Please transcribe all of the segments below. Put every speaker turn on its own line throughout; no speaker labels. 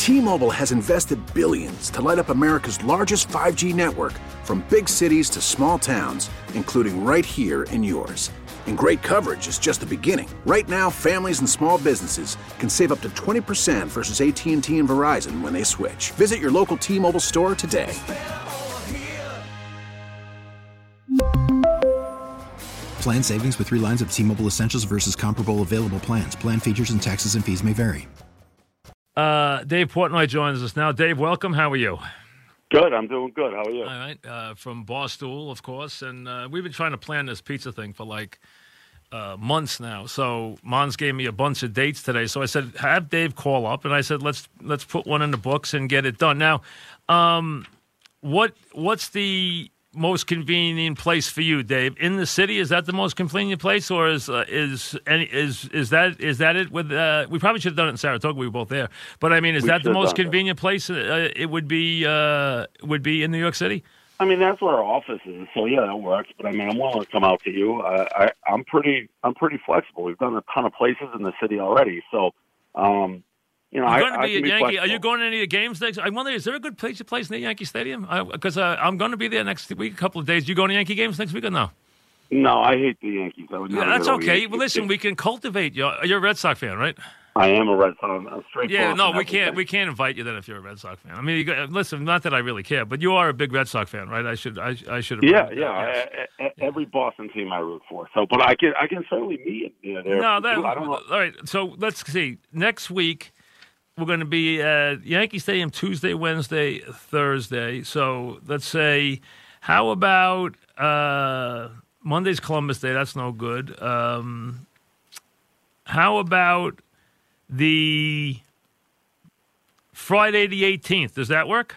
T-Mobile has invested billions to light up America's largest 5G network, from big cities to small towns, including right here in yours. And great coverage is just the beginning. Right now, families and small businesses can save up to 20% versus AT&T and Verizon when they switch. Visit your local T-Mobile store today.
Plan savings with 3 lines of T-Mobile Essentials versus comparable available plans. Plan features and taxes and fees may vary.
Dave Portnoy joins us now. Dave, welcome. How are you?
Good. I'm doing good. How are you?
All right. From Barstool, of course. And we've been trying to plan this pizza thing for months now. So Mons gave me a bunch of dates today. So I said, have Dave call up. And I said, let's put one in the books and get it done. Now, what's the most convenient place for you, Dave? In the city, is that the most convenient place, or is that it? With we probably should have done it in Saratoga. We were both there, but I mean, is that the most convenient place? It would be in New York City.
I mean, that's where our office is, so yeah, that works. But I mean, I'm willing to come out to you. I'm pretty flexible. We've done a ton of places in the city already, so. Are you going to any of the games next? I wonder, is there a good place in the Yankee Stadium? Because I'm going to be there next week, a couple of days. You going to Yankee games next week or no? No, I hate the Yankees.
That's okay. Well, listen, we can cultivate you. You're a Red Sox fan, right?
I am a Red Sox. I'm straight.
Yeah, no, we can't invite you then if you're a Red Sox fan. I mean, listen, not that I really care, but you are a big Red Sox fan, right? I should have.
Yeah. Every Boston team I root for. So, but I can certainly meet you there.
No, I don't know. All right, so let's see. Next week, we're going to be at Yankee Stadium Tuesday, Wednesday, Thursday. So let's say, how about Monday's Columbus Day? That's no good. How about the Friday the 18th? Does that work?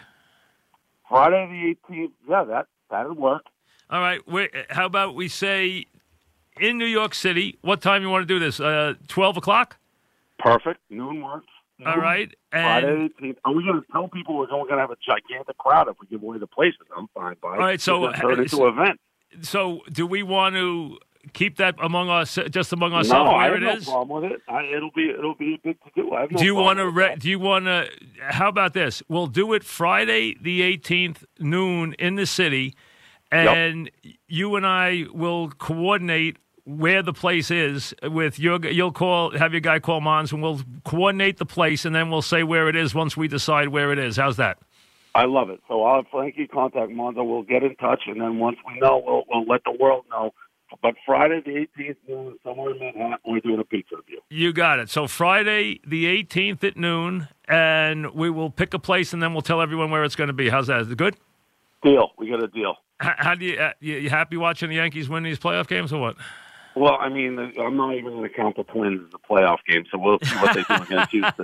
Friday the 18th, yeah, that'll work.
All right. How about we say in New York City, what time you want to do this? 12 o'clock?
Perfect. Noon works.
All right. And
Friday 18th. Are we going to tell people we're going to have a gigantic crowd if we give away the places? I'm fine by it.
All right. So
turn it into an event.
So do we want to keep that among us, just among ourselves?
No,
where
I have no problem with it. It'll be a big to do. I have no
do you want
to?
Do you want to? How about this? We'll do it Friday the 18th noon in the city, and you and I will coordinate where the place is with you'll have your guy call Mons, and we'll coordinate the place, and then we'll say where it is once we decide where it is. How's that?
I love it. So I'll have Frankie contact Mons, and we'll get in touch, and then once we know, we'll let the world know. But Friday the 18th noon, somewhere in Manhattan, we're doing a pizza review.
You got it. So Friday the 18th at noon, and we will pick a place, and then we'll tell everyone where it's going to be. How's that? Is it good?
Deal. We got a deal.
How do you happy watching the Yankees win these playoff games or what?
Well, I mean, I'm not even going to count the Twins as a playoff game, so we'll see what they do against Houston.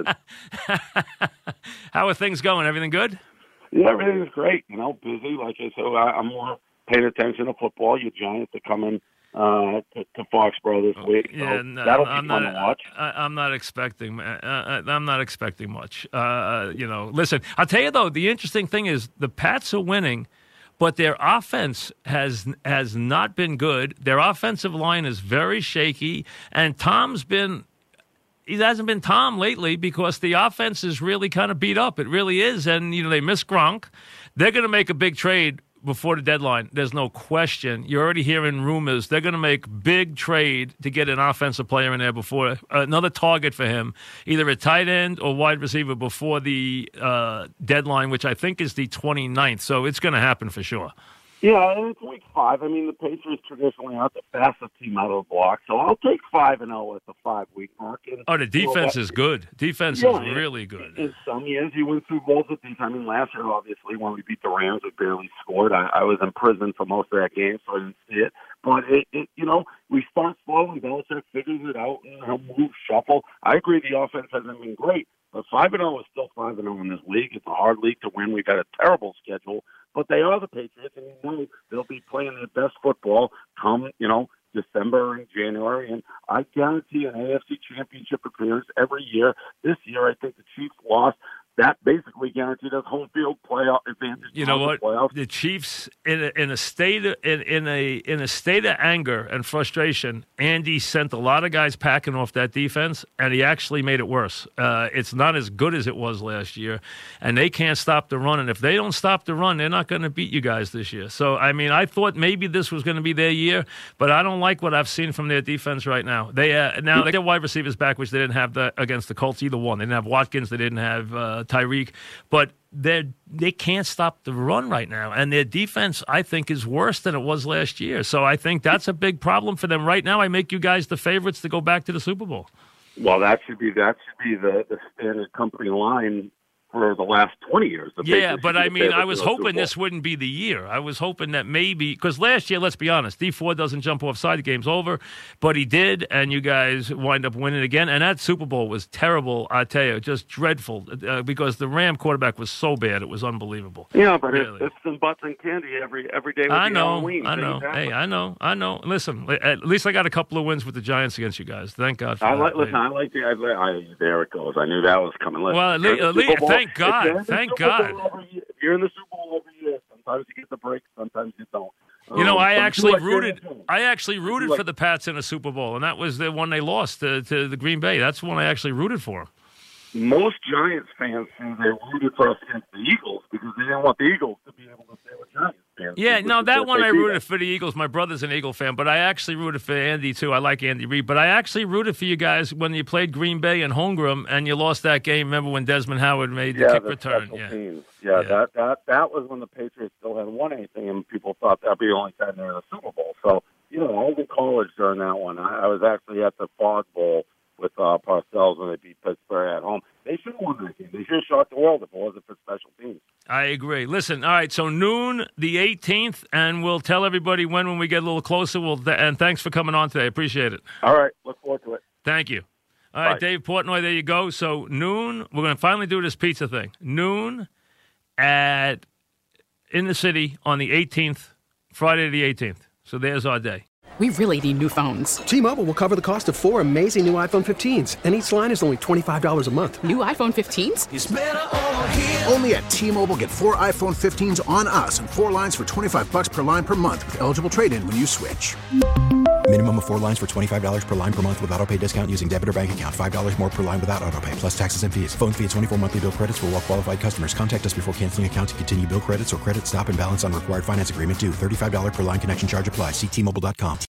How are things going? Everything good?
Yeah, everything's great. Busy. Like I said, I'm more paying attention to football. You Giants are coming to Foxborough this week. So that'll be fun to watch.
I'm not expecting. I'm not expecting much. Listen, I'll tell you though. The interesting thing is the Pats are winning, but their offense has not been good. Their offensive line is very shaky, and he hasn't been Tom lately because the offense is really kind of beat up. It really is, and they miss Gronk. They're going to make a big trade before the deadline. There's no question. You're already hearing rumors. They're going to make big trade to get an offensive player in there before another target for him, either a tight end or wide receiver before the deadline, which I think is the 29th. So it's going to happen for sure.
Yeah, and it's week 5. I mean, the Patriots traditionally aren't the fastest team out of the block, so I'll take 5-0 at the 5-week mark.
The defense is good. Defense is really good.
In some years, you win Super Bowls with defense. I mean, last year, obviously, when we beat the Rams, we barely scored. I was in prison for most of that game, so I didn't see it. But, we start slow, and Belichick figures it out, and he'll move, shuffle. I agree the offense hasn't been great, but 5-0 is still 5-0 in this league. It's a hard league to win. We've got a terrible schedule. But they are the Patriots, and they'll be playing their best football come, December and January. And I guarantee an AFC Championship appearance every year. This year, I think the Chiefs lost that basically guaranteed us home field playoff advantage.
You know what?
Playoffs.
The Chiefs, in a state of anger and frustration, Andy sent a lot of guys packing off that defense, and he actually made it worse. It's not as good as it was last year, and they can't stop the run. And if they don't stop the run, they're not going to beat you guys this year. So, I mean, I thought maybe this was going to be their year, but I don't like what I've seen from their defense right now. They get wide receivers back, which they didn't have against the Colts, either one. They didn't have Watkins. They didn't have Tyreek, but they can't stop the run right now, and their defense, I think, is worse than it was last year. So I think that's a big problem for them right now. I make you guys the favorites to go back to the Super Bowl.
Well, that should be the standard company line for the last 20 years.
Yeah, but I mean, I was hoping this wouldn't be the year. I was hoping that maybe, because last year, let's be honest, D Ford doesn't jump offside, the game's over, but he did, and you guys wind up winning again. And that Super Bowl was terrible, I tell you, just dreadful, because the Ram quarterback was so bad, it was unbelievable.
Yeah, but really. It's some butts and candy every day.
I know.
Hey,
I know. Listen, at least I got a couple of wins with the Giants against you guys. Thank God for that.
There it goes. I knew that was coming.
Thank God. Thank God.
You're in the Super Bowl every year. Sometimes you get the break, sometimes you don't.
I actually rooted for the Pats in a Super Bowl, and that was the one they lost to the Green Bay. That's the one I actually rooted for.
Most Giants fans say they rooted for us against the Eagles because they didn't want the Eagles to be able to say what Giants fans.
Yeah, no, that one I rooted for the Eagles. My brother's an Eagle fan, but I actually rooted for Andy, too. I like Andy Reid. But I actually rooted for you guys when you played Green Bay and Holmgren, and you lost that game. Remember when Desmond Howard made the kick return?
Yeah. That was when the Patriots still hadn't won anything, and people thought that'd be the only time they were in the Super Bowl. So, I was in college during that one. I was actually at the Fog Bowl with Parcells when they beat Pittsburgh at home. They should have won that game. They should have shocked the world if it wasn't for special teams.
I agree. Listen, all right, so noon the 18th, and we'll tell everybody when we get a little closer. And thanks for coming on today. Appreciate it.
All right, look forward to it.
Thank you. All right, Dave Portnoy, there you go. So noon, we're going to finally do this pizza thing. Noon in the city on the 18th, Friday the 18th. So there's our day.
We really need new phones.
T-Mobile will cover the cost of 4 amazing new iPhone 15s, and each line is only $25 a month.
New iPhone 15s?
It's better over here. Only at T-Mobile, get 4 iPhone 15s on us and 4 lines for $25 per line per month with eligible trade-in when you switch.
Minimum of 4 lines for $25 per line per month with autopay discount using debit or bank account. $5 more per line without autopay, plus taxes and fees. Phone fee at 24 monthly bill credits for well-qualified customers. Contact us before canceling account to continue bill credits or credit stop and balance on required finance agreement due. $35 per line connection charge applies. See T-Mobile.com.